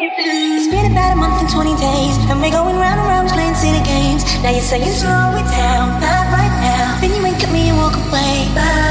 It's been about a month and 20 days, and we're going round and round playing silly games. Now you're saying slow it down, not right now. Then you wink at me and walk away. Bye.